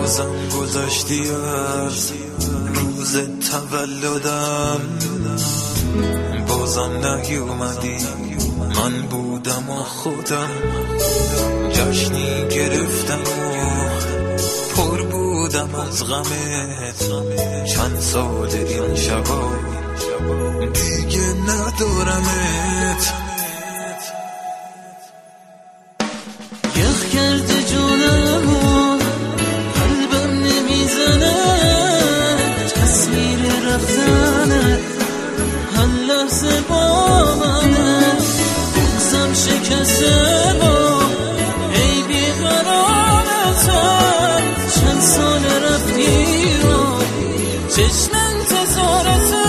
بازم گذشتی از روز تولدم، بازم نیومدی، من بودم و خودم جشنی گرفتم و پر بودم از غمت. چند سال این شبا دیگه ندارمت. یخ کرده جونمو قلبم نمیزنه، تصویر رفتنه هر لحظه با منه، بغزم شکسته با ای بیقرارتم. چند سال رفتی و چشم انتظارتم.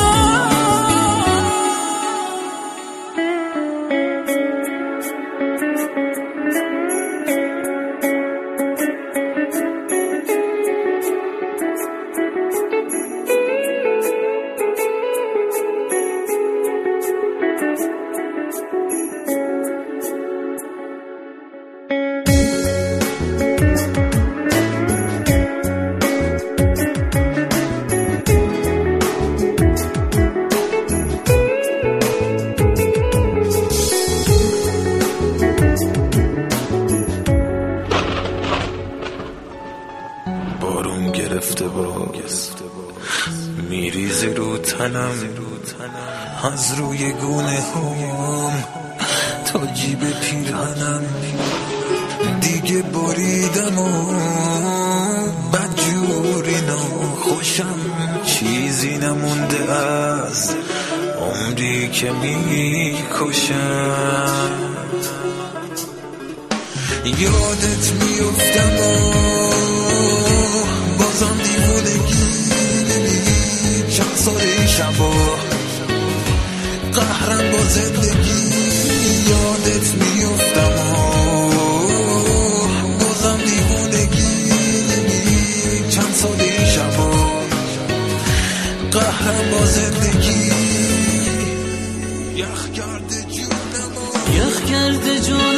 بارون گرفته باز میریزه رو تنم، از روی گونه هم تا جیب پیرهنم. دیگه بریدم و بدجوری ناخوشم، چیزی نمونده از عمری که میکشم. یادت میفتم و بازم دیوونگی، چند سال شبا قهرم با زندگی. یادت میفتم و بازم دیوونگی، چند سال شبا قهرم با زندگی. یخ کرده جونم، یخ کرده جونم